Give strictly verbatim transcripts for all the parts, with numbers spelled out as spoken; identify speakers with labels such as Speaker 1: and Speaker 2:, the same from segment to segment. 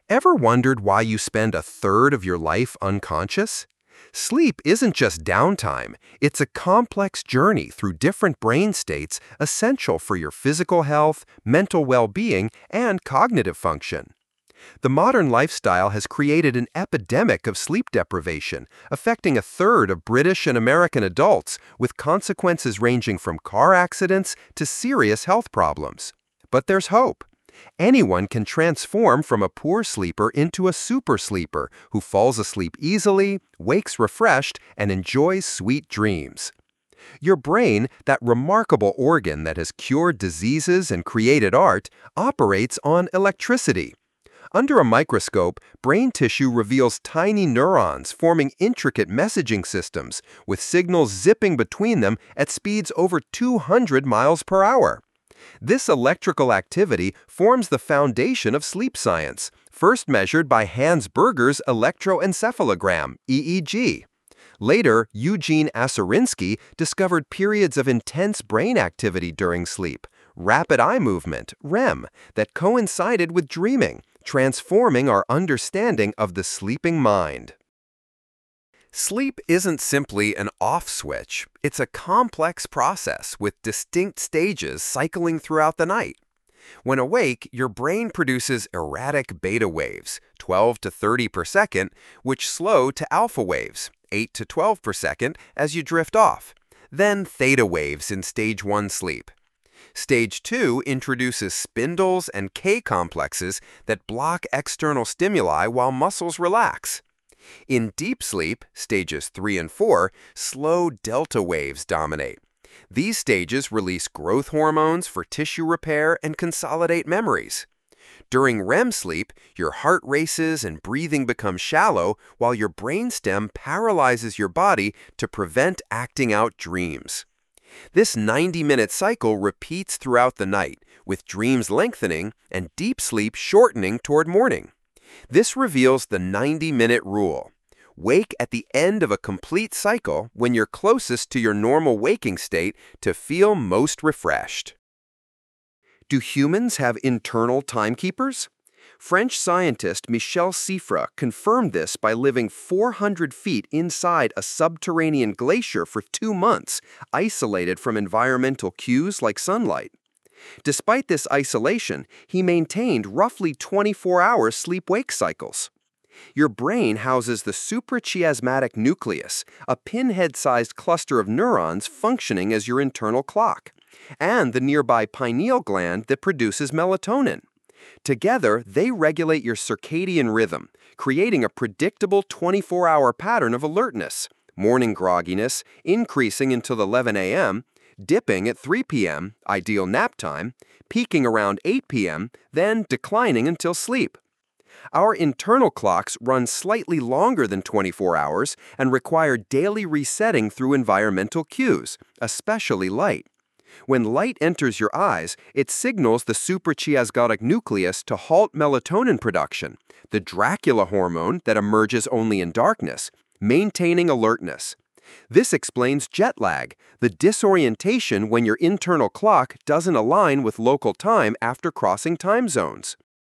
Speaker 1: Ever wondered why you spend a third of your life unconscious? Sleep isn't just downtime, it's a complex journey through different brain states essential for your physical health, mental well-being, and cognitive function. The modern lifestyle has created an epidemic of sleep deprivation, affecting a third of British and American adults, with consequences ranging from car accidents to serious health problems. But there's hope. Anyone can transform from a poor sleeper into a super sleeper who falls asleep easily, wakes refreshed, and enjoys sweet dreams. Your brain, that remarkable organ that has cured diseases and created art, operates on electricity. Under a microscope, brain tissue reveals tiny neurons forming intricate messaging systems, with signals zipping between them at speeds over two hundred miles per hour. This electrical activity forms the foundation of sleep science, first measured by Hans Berger's electroencephalogram, E E G. Later, Eugene Aserinsky discovered periods of intense brain activity during sleep, rapid eye movement, R E M, that coincided with dreaming, transforming our understanding of the sleeping mind. Sleep isn't simply an off switch. It's a complex process with distinct stages cycling throughout the night. When awake, your brain produces erratic beta waves, twelve to thirty per second, which slow to alpha waves, eight to twelve per second, as you drift off, then theta waves in stage one sleep. Stage two introduces spindles and K complexes that block external stimuli while muscles relax. In deep sleep, stages three and four, slow delta waves dominate. These stages release growth hormones for tissue repair and consolidate memories. During R E M sleep, your heart races and breathing becomes shallow while your brainstem paralyzes your body to prevent acting out dreams. This ninety-minute cycle repeats throughout the night, with dreams lengthening and deep sleep shortening toward morning. This reveals the ninety-minute rule. Wake at the end of a complete cycle when you're closest to your normal waking state to feel most refreshed. Do humans have internal timekeepers? French scientist Michel Siffre confirmed this by living four hundred feet inside a subterranean glacier for two months, isolated from environmental cues like sunlight. Despite this isolation, he maintained roughly twenty-four hour sleep-wake cycles. Your brain houses the suprachiasmatic nucleus, a pinhead-sized cluster of neurons functioning as your internal clock, and the nearby pineal gland that produces melatonin. Together, they regulate your circadian rhythm, creating a predictable twenty-four hour pattern of alertness, morning grogginess increasing until eleven a m, dipping at three p m, ideal nap time, peaking around eight p m, then declining until sleep. Our internal clocks run slightly longer than twenty-four hours and require daily resetting through environmental cues, especially light. When light enters your eyes, it signals the suprachiasmatic nucleus to halt melatonin production, the Dracula hormone that emerges only in darkness, maintaining alertness. This explains jet lag, the disorientation when your internal clock doesn't align with local time after crossing time zones.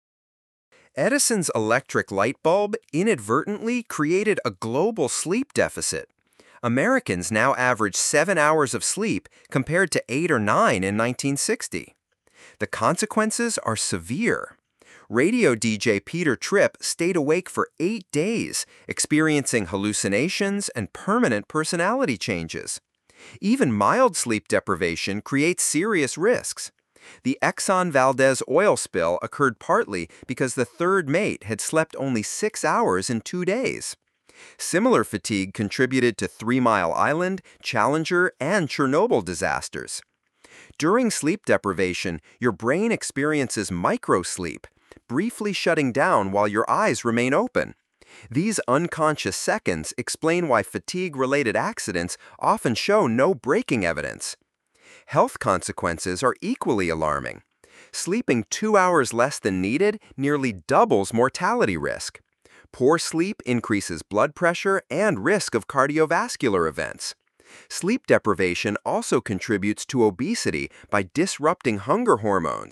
Speaker 1: Edison's electric light bulb inadvertently created a global sleep deficit. Americans now average seven hours of sleep compared to eight or nine in nineteen sixty. The consequences are severe. Radio D J Peter Tripp stayed awake for eight days, experiencing hallucinations and permanent personality changes. Even mild sleep deprivation creates serious risks. The Exxon Valdez oil spill occurred partly because the third mate had slept only six hours in two days. Similar fatigue contributed to Three Mile Island, Challenger, and Chernobyl disasters. During sleep deprivation, your brain experiences microsleep, briefly shutting down while your eyes remain open. These unconscious seconds explain why fatigue-related accidents often show no braking evidence. Health consequences are equally alarming. Sleeping two hours less than needed nearly doubles mortality risk. Poor sleep increases blood pressure and risk of cardiovascular events. Sleep deprivation also contributes to obesity by disrupting hunger hormones.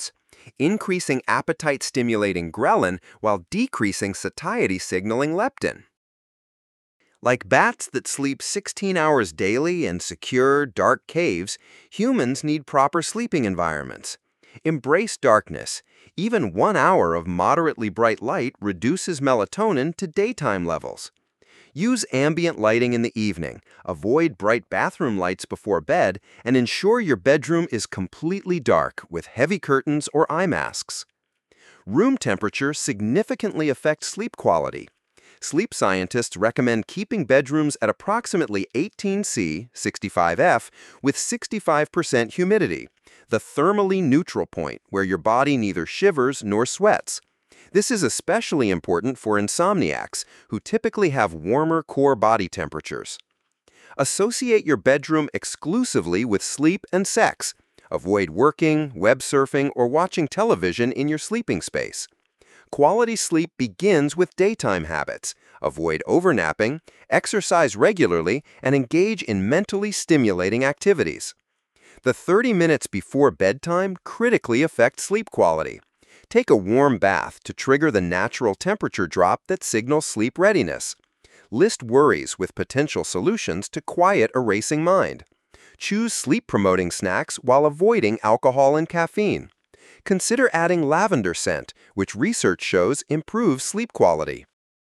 Speaker 1: increasing appetite-stimulating ghrelin while decreasing satiety-signaling leptin. Like bats that sleep sixteen hours daily in secure, dark caves, humans need proper sleeping environments. Embrace darkness. Even one hour of moderately bright light reduces melatonin to daytime levels. Use ambient lighting in the evening, avoid bright bathroom lights before bed, and ensure your bedroom is completely dark with heavy curtains or eye masks. Room temperature significantly affects sleep quality. Sleep scientists recommend keeping bedrooms at approximately eighteen C, sixty-five F, with sixty-five percent humidity, the thermally neutral point where your body neither shivers nor sweats. This is especially important for insomniacs, who typically have warmer core body temperatures. Associate your bedroom exclusively with sleep and sex. Avoid working, web surfing, or watching television in your sleeping space. Quality sleep begins with daytime habits. Avoid overnapping, exercise regularly, and engage in mentally stimulating activities. The thirty minutes before bedtime critically affect sleep quality. Take a warm bath to trigger the natural temperature drop that signals sleep readiness. List worries with potential solutions to quiet a racing mind. Choose sleep-promoting snacks while avoiding alcohol and caffeine. Consider adding lavender scent, which research shows improves sleep quality.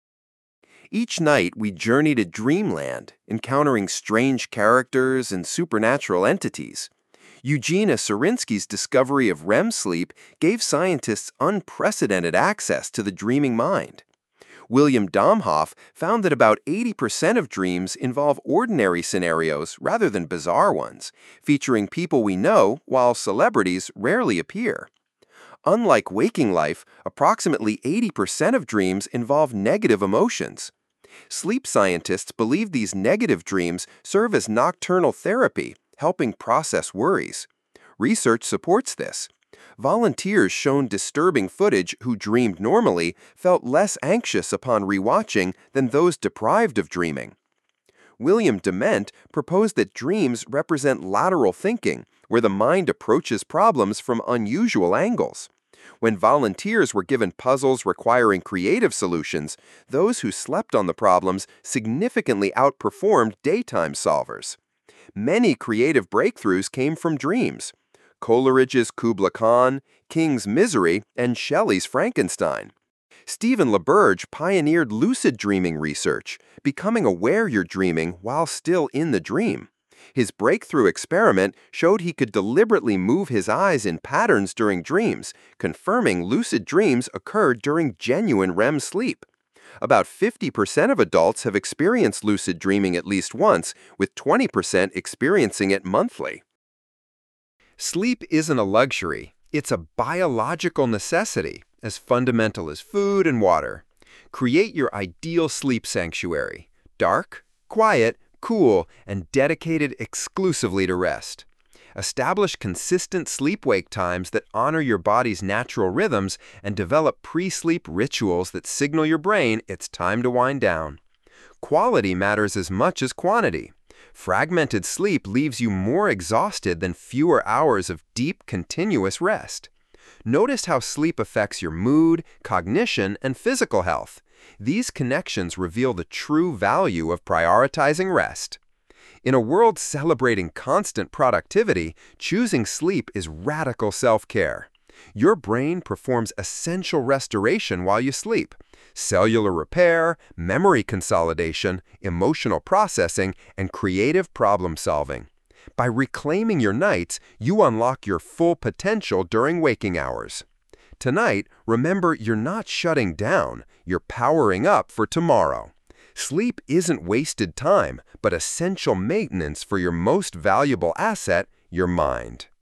Speaker 1: Each night, we journey to dreamland, encountering strange characters and supernatural entities. Eugenia Sarinsky's discovery of R E M sleep gave scientists unprecedented access to the dreaming mind. William Domhoff found that about eighty percent of dreams involve ordinary scenarios rather than bizarre ones, featuring people we know while celebrities rarely appear. Unlike waking life, approximately eighty percent of dreams involve negative emotions. Sleep scientists believe these negative dreams serve as nocturnal therapy, helping process worries. Research supports this. Volunteers shown disturbing footage who dreamed normally felt less anxious upon rewatching than those deprived of dreaming. William Dement proposed that dreams represent lateral thinking, where the mind approaches problems from unusual angles. When volunteers were given puzzles requiring creative solutions, those who slept on the problems significantly outperformed daytime solvers. Many creative breakthroughs came from dreams. Coleridge's Kubla Khan, King's Misery, and Shelley's Frankenstein. Stephen LaBerge pioneered lucid dreaming research, becoming aware you're dreaming while still in the dream. His breakthrough experiment showed he could deliberately move his eyes in patterns during dreams, confirming lucid dreams occurred during genuine R E M sleep. About fifty percent of adults have experienced lucid dreaming at least once, with twenty percent experiencing it monthly. Sleep isn't a luxury, it's a biological necessity, as fundamental as food and water. Create your ideal sleep sanctuary: dark, quiet, cool, and dedicated exclusively to rest. Establish consistent sleep-wake times that honor your body's natural rhythms and develop pre-sleep rituals that signal your brain it's time to wind down. Quality matters as much as quantity. Fragmented sleep leaves you more exhausted than fewer hours of deep, continuous rest. Notice how sleep affects your mood, cognition, and physical health. These connections reveal the true value of prioritizing rest. In a world celebrating constant productivity, choosing sleep is radical self-care. Your brain performs essential restoration while you sleep: cellular repair, memory consolidation, emotional processing, and creative problem-solving. By reclaiming your nights, you unlock your full potential during waking hours. Tonight, remember you're not shutting down, you're powering up for tomorrow. Sleep isn't wasted time, but essential maintenance for your most valuable asset, your mind.